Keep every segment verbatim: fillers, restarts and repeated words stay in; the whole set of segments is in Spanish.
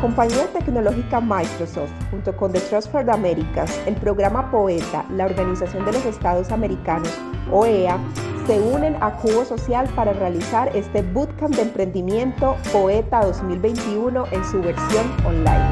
compañía tecnológica Microsoft, junto con The Trust for the Americas, el programa POETA, la Organización de los Estados Americanos, O E A, se unen a Cubo Social para realizar este Bootcamp de Emprendimiento POETA dos mil veintiuno en su versión online.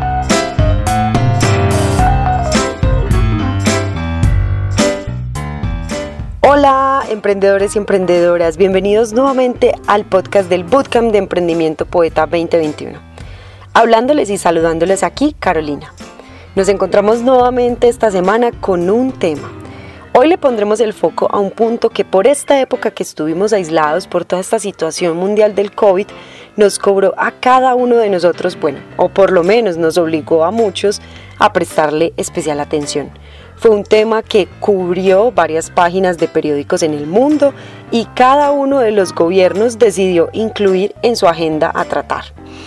Hola, emprendedores y emprendedoras, bienvenidos nuevamente al podcast del Bootcamp de Emprendimiento POETA veinte veintiuno. Hablándoles y saludándoles aquí, Carolina. Nos encontramos nuevamente esta semana con un tema. Hoy le pondremos el foco a un punto que por esta época que estuvimos aislados por toda esta situación mundial del COVID, nos cobró a cada uno de nosotros, bueno, o por lo menos nos obligó a muchos a prestarle especial atención. Fue un tema que cubrió varias páginas de periódicos en el mundo y cada uno de los gobiernos decidió incluir en su agenda a tratar.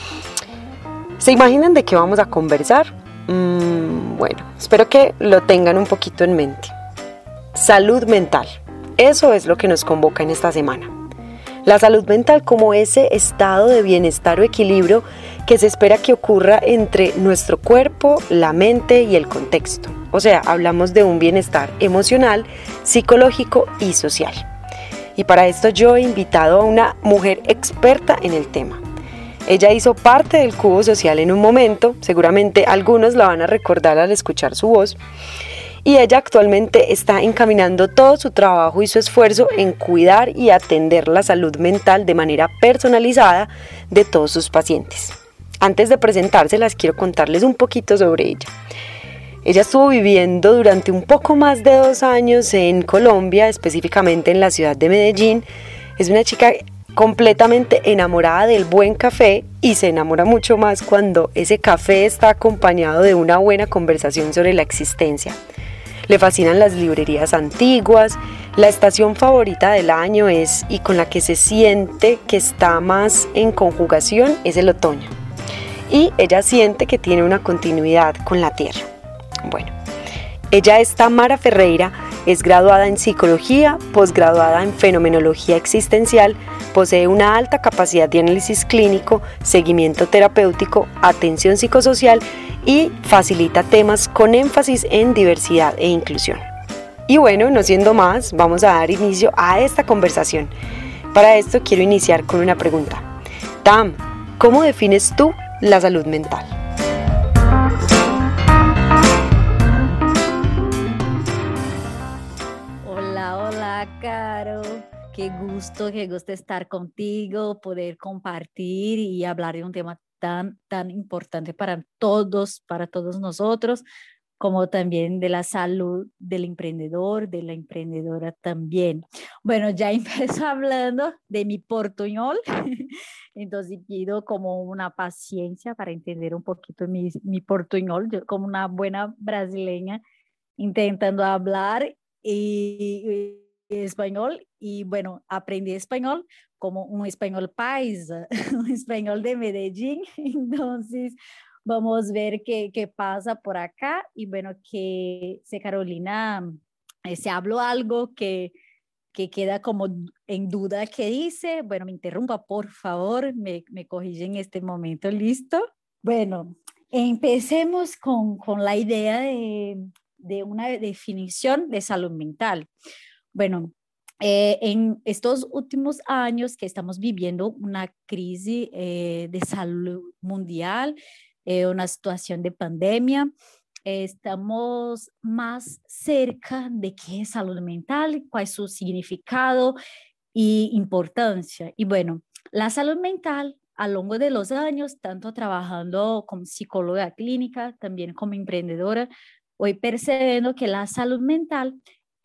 ¿Se imaginan de qué vamos a conversar? Mm, bueno, espero que lo tengan un poquito en mente. Salud mental. Eso es lo que nos convoca en esta semana. La salud mental como ese estado de bienestar o equilibrio que se espera que ocurra entre nuestro cuerpo, la mente y el contexto. O sea, hablamos de un bienestar emocional, psicológico y social. Y para esto yo he invitado a una mujer experta en el tema. Ella hizo parte del Cubo Social en un momento, seguramente algunos la van a recordar al escuchar su voz, y ella actualmente está encaminando todo su trabajo y su esfuerzo en cuidar y atender la salud mental de manera personalizada de todos sus pacientes. Antes de presentárselas, quiero contarles un poquito sobre ella. Ella estuvo viviendo durante un poco más de dos años en Colombia, específicamente en la ciudad de Medellín. Es una chica completamente enamorada del buen café y se enamora mucho más cuando ese café está acompañado de una buena conversación sobre la existencia. Le fascinan las librerías antiguas, la estación favorita del año es y con la que se siente que está más en conjugación es el otoño. Y ella siente que tiene una continuidad con la tierra. Bueno, ella es Tamara Ferreira, es graduada en psicología, posgraduada en fenomenología existencial, posee una alta capacidad de análisis clínico, seguimiento terapéutico, atención psicosocial y facilita temas con énfasis en diversidad e inclusión. Y bueno, no siendo más, vamos a dar inicio a esta conversación. Para esto quiero iniciar con una pregunta. Tam, ¿cómo defines tú la salud mental? Hola, hola, Caro. Qué gusto, qué gusto estar contigo, poder compartir y hablar de un tema tan, tan importante para todos, para todos nosotros, como también de la salud del emprendedor, de la emprendedora también. Bueno, ya empiezo hablando de mi portuñol, entonces pido como una paciencia para entender un poquito mi, mi portuñol, yo como una buena brasileña intentando hablar y, y español, y bueno, aprendí español como un español paisa, un español de Medellín, entonces vamos a ver qué, qué pasa por acá, y bueno, que si Carolina, eh, se habló algo que, que queda como en duda que dice, bueno, me interrumpa, por favor, me, me corrige en este momento, ¿listo? Bueno, empecemos con, con la idea de, de una definición de salud mental. Bueno, eh, en estos últimos años que estamos viviendo una crisis eh, de salud mundial, eh, una situación de pandemia, eh, estamos más cerca de qué es salud mental, cuál es su significado y importancia. Y bueno, la salud mental a lo largo de los años, tanto trabajando como psicóloga clínica, también como emprendedora, voy percibiendo que la salud mental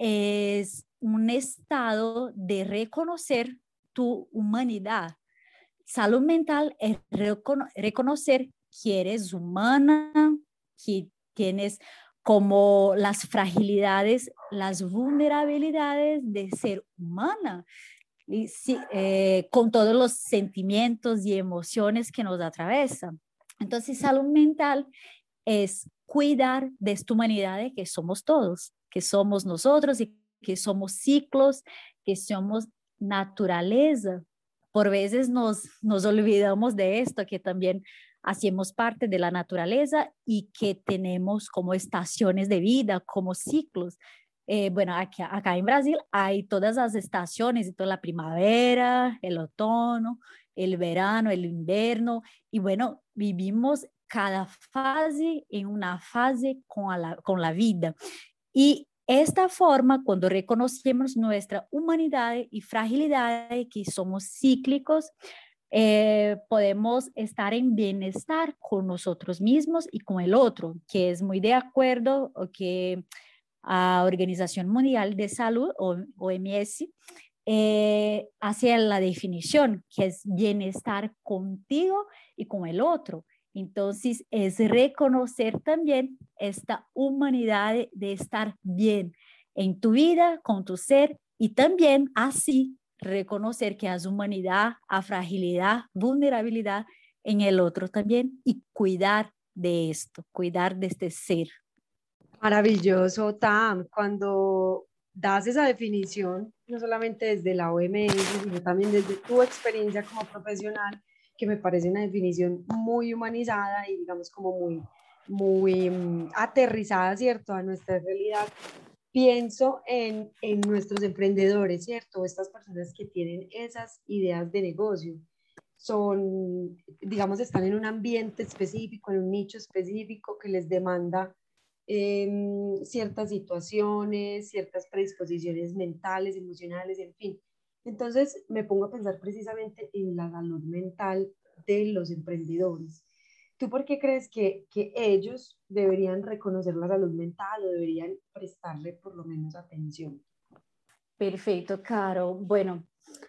es un estado de reconocer tu humanidad. Salud mental es recono reconocer que eres humana, que tienes como las fragilidades, las vulnerabilidades de ser humana, y sí, eh, con todos los sentimientos y emociones que nos atravesan. Entonces, salud mental es cuidar de esta humanidad de que somos todos, que somos nosotros y que somos ciclos, que somos naturaleza. Por veces nos, nos olvidamos de esto, que también hacemos parte de la naturaleza y que tenemos como estaciones de vida, como ciclos. Eh, bueno, aquí, acá en Brasil hay todas las estaciones, toda la primavera, el otoño, el verano, el invierno, y bueno, vivimos cada fase en una fase con la, con la vida. Y esta forma, cuando reconocemos nuestra humanidad y fragilidad, que somos cíclicos, eh, podemos estar en bienestar con nosotros mismos y con el otro, que es muy de acuerdo o que a Organización Mundial de Salud, o O M S, eh, hacia la definición, que es bienestar contigo y con el otro. Entonces, es reconocer también esta humanidad de, de estar bien en tu vida, con tu ser, y también así reconocer que has humanidad, a fragilidad, vulnerabilidad en el otro también, y cuidar de esto, cuidar de este ser. Maravilloso, Tam, cuando das esa definición, no solamente desde la O M S, sino también desde tu experiencia como profesional, que me parece una definición muy humanizada y digamos como muy, muy um, aterrizada, ¿cierto?, a nuestra realidad. Pienso en, en nuestros emprendedores, ¿cierto? Estas personas que tienen esas ideas de negocio. Son, digamos, están en un ambiente específico, en un nicho específico que les demanda eh, ciertas situaciones, ciertas predisposiciones mentales, emocionales, en fin. Entonces me pongo a pensar precisamente en la salud mental de los emprendedores. ¿Tú por qué crees que, que ellos deberían reconocer la salud mental o deberían prestarle por lo menos atención? Perfecto, Caro. Bueno,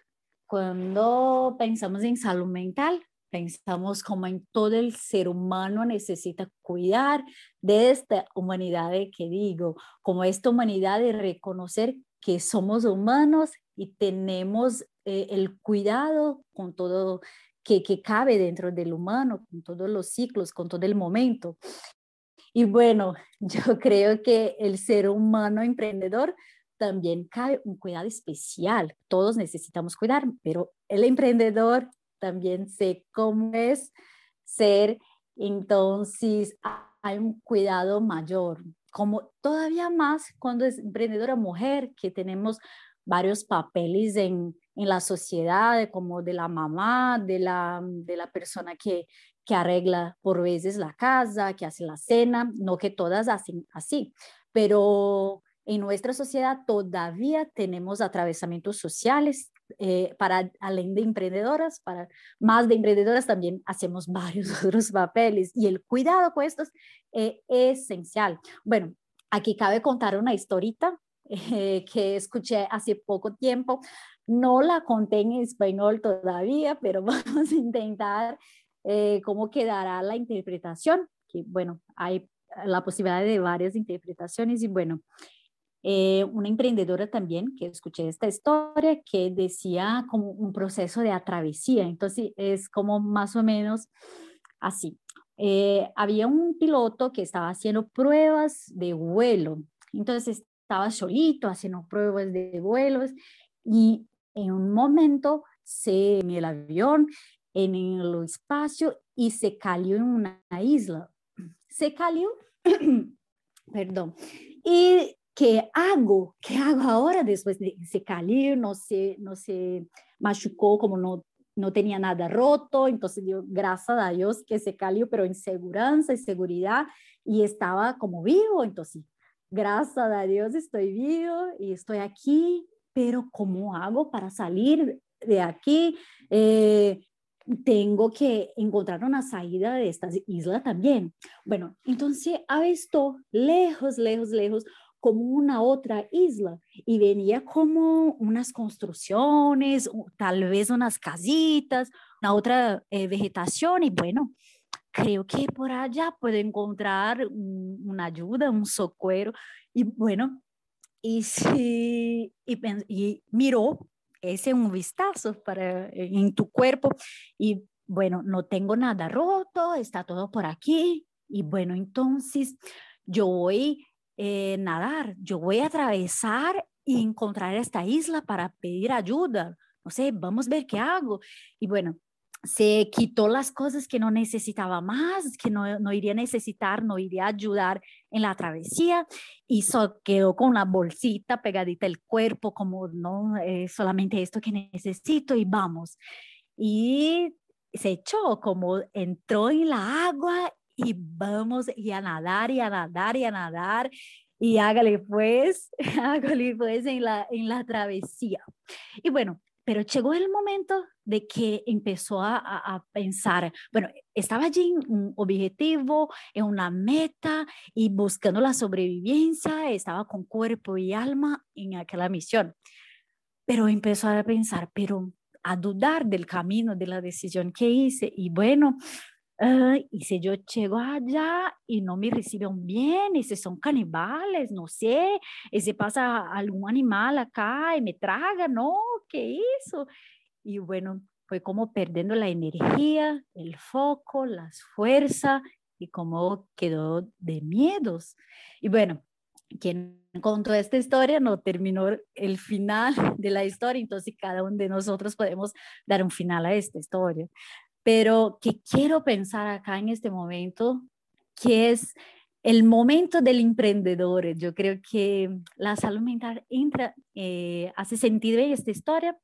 cuando pensamos en salud mental, pensamos como en todo el ser humano necesita cuidar de esta humanidad que digo, como esta humanidad de reconocer que somos humanos y tenemos eh, el cuidado con todo que, que cabe dentro del humano, con todos los ciclos, con todo el momento. Y bueno, yo creo que el ser humano emprendedor también cabe un cuidado especial. Todos necesitamos cuidar, pero el emprendedor también sé cómo es ser, entonces hay un cuidado mayor, como todavía más cuando es emprendedora mujer, que tenemos varios papeles en, en la sociedad, como de la mamá, de la, de la persona que, que arregla por veces la casa, que hace la cena, no que todas hacen así, pero en nuestra sociedad todavía tenemos atravesamientos sociales, eh, para, além de emprendedoras, para más de emprendedoras también hacemos varios otros papeles y el cuidado con estos eh, es esencial. Bueno, aquí cabe contar una historita eh, que escuché hace poco tiempo, no la conté en español todavía, pero vamos a intentar eh, cómo quedará la interpretación, que bueno, hay la posibilidad de varias interpretaciones y bueno, Eh, una emprendedora también que escuché esta historia que decía como un proceso de travesía, entonces es como más o menos así. Eh, había un piloto que estaba haciendo pruebas de vuelo, entonces estaba solito haciendo pruebas de vuelos y en un momento se en el avión, en el espacio y se cayó en una isla. Se cayó, perdón, y ¿qué hago? ¿Qué hago ahora después de que se cayó? No se, no se machucó, como no, no tenía nada roto, entonces dio gracias a Dios que se cayó, pero en seguridad y seguridad y estaba como vivo, entonces gracias a Dios estoy vivo y estoy aquí, pero ¿cómo hago para salir de aquí? Eh, tengo que encontrar una salida de esta isla también. Bueno, entonces avistó lejos, lejos, lejos, como una otra isla y venía como unas construcciones, tal vez unas casitas, una otra eh, vegetación y bueno, creo que por allá puedo encontrar un, una ayuda, un socorro y bueno, y, sí, y, y miró ese un vistazo para, en tu cuerpo y bueno, no tengo nada roto, está todo por aquí y bueno, entonces yo voy eh, nadar, yo voy a atravesar y encontrar esta isla para pedir ayuda, no sé, vamos a ver qué hago. Y bueno, se quitó las cosas que no necesitaba más, que no, no iría a necesitar, no iría a ayudar en la travesía, y so, quedó con una bolsita pegadita al cuerpo, como no, eh, solamente esto que necesito y vamos. Y se echó, como entró en la agua y vamos y a nadar y a nadar y a nadar y hágale pues, hágale pues en la, en la travesía. Y bueno, pero llegó el momento de que empezó a, a, a pensar, bueno, estaba allí en un objetivo, en una meta y buscando la sobrevivencia, estaba con cuerpo y alma en aquella misión, pero empezó a pensar, pero a dudar del camino, de la decisión que hice, y bueno, uh, y si yo llego allá y no me reciben bien, y si son canibales, no sé, y si pasa algún animal acá y me traga, no, ¿qué hizo? Y bueno, fue como perdiendo la energía, el foco, las fuerzas, y como quedó de miedos. Y bueno, quien contó esta historia no terminó el final de la historia, entonces cada uno de nosotros podemos dar un final a esta historia. Pero que quiero pensar acá en este momento, que es el momento del emprendedor. Yo creo que la salud mental entra, eh, hace sentido en esta historia,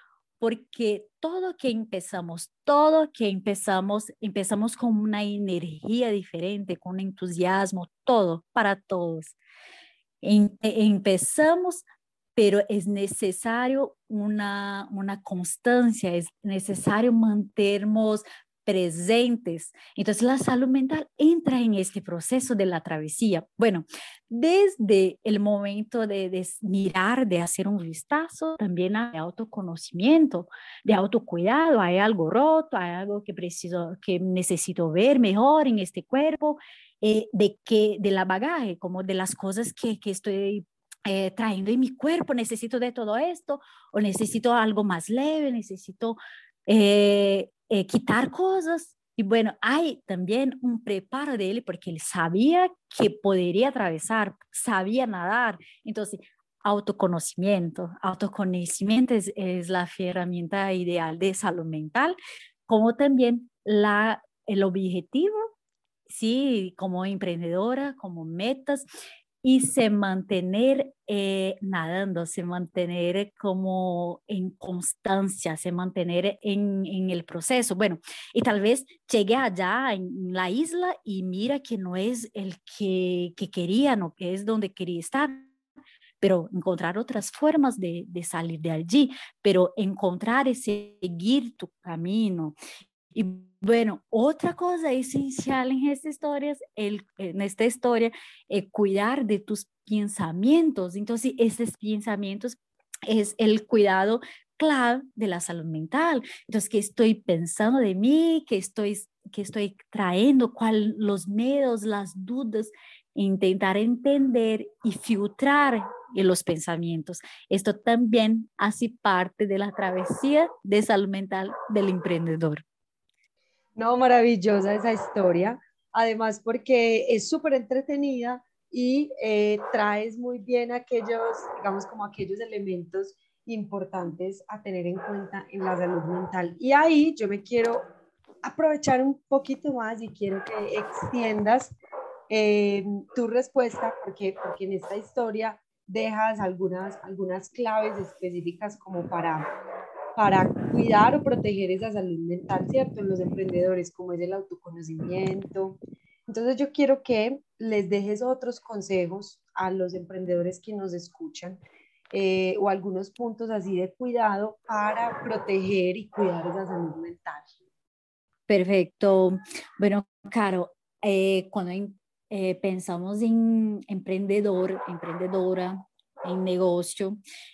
porque todo que empezamos, todo que empezamos, empezamos con una energía diferente, con entusiasmo, todo, para todos. Em, empezamos, pero es necesario una, una constancia, es necesario mantenernos presentes. Entonces la salud mental entra en este proceso de la travesía. Bueno, desde el momento de, de mirar, de hacer un vistazo, también hay autoconocimiento, de autocuidado, hay algo roto, hay algo que preciso, que necesito ver mejor en este cuerpo, eh, de que de la bagaje, como de las cosas que, que estoy eh, trayendo en mi cuerpo, necesito de todo esto, o necesito algo más leve, necesito eh, eh, quitar cosas. Y bueno, hay también un preparo de él porque él sabía que podría atravesar, sabía nadar. Entonces, autoconocimiento, autoconocimiento es, es la herramienta ideal de salud mental, como también la, el objetivo, sí, como emprendedora, como metas, y se mantener eh, nadando, se mantener como en constancia, se mantener en, en el proceso. Bueno, y tal vez llegue allá en la isla y mira que no es el que, que quería, no que es donde quería estar, pero encontrar otras formas de, de salir de allí, pero encontrar y seguir tu camino. Y bueno, otra cosa esencial en esta historia, el, en esta historia, eh, cuidar de tus pensamientos. Entonces, estos pensamientos es el cuidado clave de la salud mental. Entonces, ¿qué estoy pensando de mí? ¿Qué estoy, qué estoy trayendo? ¿Cuáles los miedos, las dudas? Intentar entender y filtrar los pensamientos. Esto también hace parte de la travesía de salud mental del emprendedor. No, maravillosa esa historia. Además, porque es súper entretenida y eh, traes muy bien aquellos, digamos, como aquellos elementos importantes a tener en cuenta en la salud mental. Y ahí yo me quiero aprovechar un poquito más y quiero que extiendas eh, tu respuesta, porque, porque en esta historia dejas algunas, algunas claves específicas como para para cuidar o proteger esa salud mental, ¿cierto? En los emprendedores, como es el autoconocimiento. Entonces yo quiero que les dejes otros consejos a los emprendedores que nos escuchan eh, o algunos puntos así de cuidado para proteger y cuidar esa salud mental. Perfecto. Bueno, Caro, eh, cuando en- eh, pensamos en emprendedor, emprendedora, en negocio,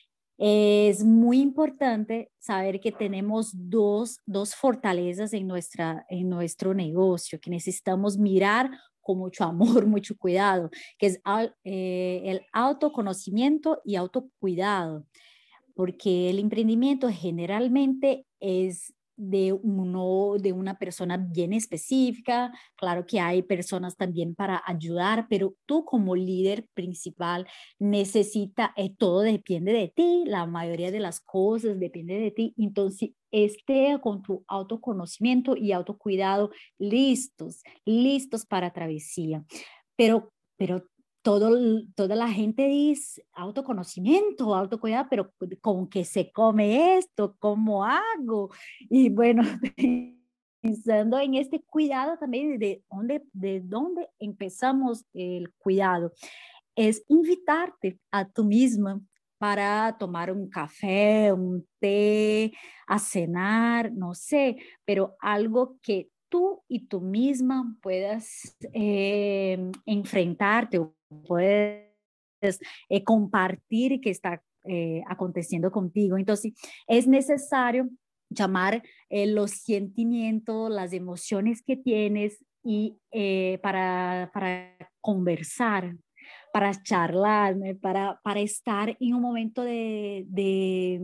es muy importante saber que tenemos dos, dos fortalezas en, nuestra, en nuestro negocio, que necesitamos mirar con mucho amor, mucho cuidado, que es al- eh, el autoconocimiento y autocuidado, porque el emprendimiento generalmente es de, uno, de una persona bien específica. Claro que hay personas también para ayudar, pero tú como líder principal necesita, eh, todo depende de ti, la mayoría de las cosas depende de ti. Entonces, esté con tu autoconocimiento y autocuidado listos, listos para travesía. Pero, pero todo, toda la gente dice autoconocimiento, autocuidado, pero ¿con qué se come esto? ¿Cómo hago? Y bueno, pensando en este cuidado también, de dónde, de dónde empezamos el cuidado, es invitarte a tú misma para tomar un café, un té, a cenar, no sé, pero algo que tú y tú misma puedas eh, enfrentarte, o puedes eh, compartir que está eh, aconteciendo contigo. Entonces, es necesario llamar eh, los sentimientos, las emociones que tienes y eh, para, para conversar, para charlar, para, para estar en un momento de, de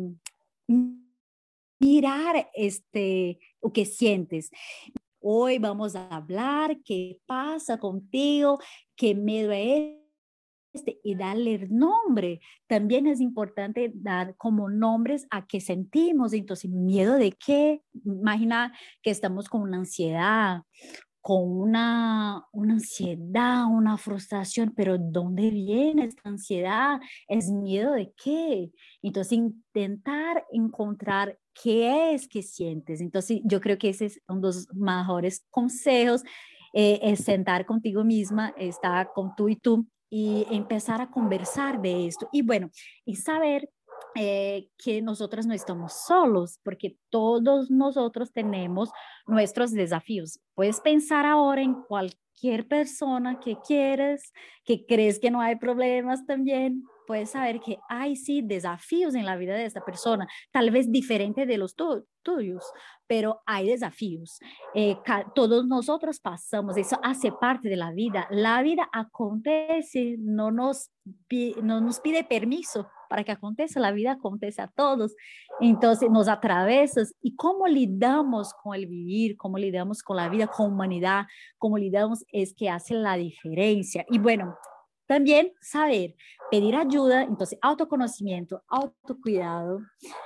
mirar este, lo que sientes. Hoy vamos a hablar qué pasa contigo, qué miedo es este, y darle nombre. También es importante dar como nombres a qué sentimos. Entonces, ¿miedo de qué? Imagina que estamos con una ansiedad, con una, una ansiedad, una frustración, pero ¿dónde viene esta ansiedad? ¿Es miedo de qué? Entonces, intentar encontrar qué es que sientes. Entonces, yo creo que ese es uno de los mejores consejos, eh, es sentar contigo misma, estar con tú y tú, y empezar a conversar de esto. Y bueno, y saber eh, que nosotros no estamos solos, porque todos nosotros tenemos nuestros desafíos. Puedes pensar ahora en cualquier persona que quieres, que crees que no hay problemas también. Puedes saber que hay sí desafíos en la vida de esta persona, tal vez diferente de los tu tuyos, pero hay desafíos. Eh, todos nosotros pasamos, eso hace parte de la vida. La vida acontece, no nos, no nos pide permiso para que acontezca, la vida acontece a todos. Entonces nos atravesas. ¿Y cómo lidamos con el vivir? ¿Cómo lidamos con la vida, con humanidad? ¿Cómo lidamos? Es que hace la diferencia. Y bueno, también saber pedir ayuda, entonces autoconocimiento, autocuidado,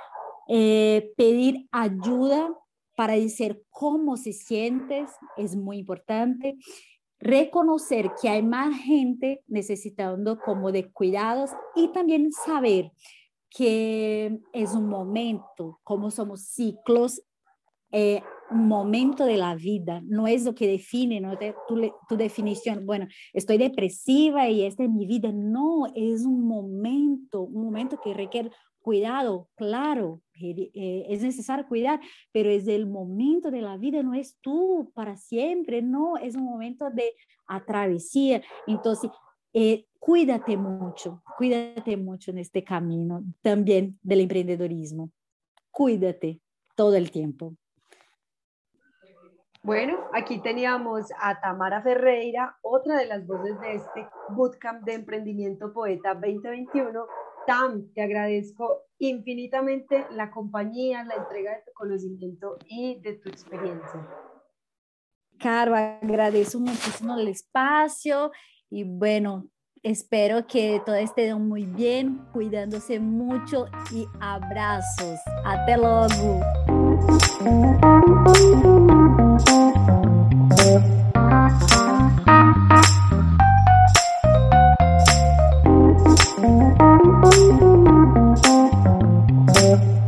eh, pedir ayuda para decir cómo se sientes es muy importante. Reconocer que hay más gente necesitando como de cuidados, y también saber que es un momento, como somos ciclos, eh, un momento de la vida, no es lo que define, no es tu, tu definición, bueno, estoy depresiva y esta es mi vida, no, es un momento, un momento que requiere cuidado, claro, eh, es necesario cuidar, pero es el momento de la vida, no es tú para siempre, no, es un momento de travesía. Entonces, eh, cuídate mucho, cuídate mucho en este camino también del emprendedorismo, cuídate todo el tiempo. Bueno, aquí teníamos a Tamara Ferreira, otra de las voces de este Bootcamp de Emprendimiento Poeta veinte veintiuno. Tam, te agradezco infinitamente la compañía, la entrega de tu conocimiento y de tu experiencia. Caro, agradezco muchísimo el espacio y bueno, espero que todo esté muy bien, cuidándose mucho y abrazos. Hasta luego. Thank you.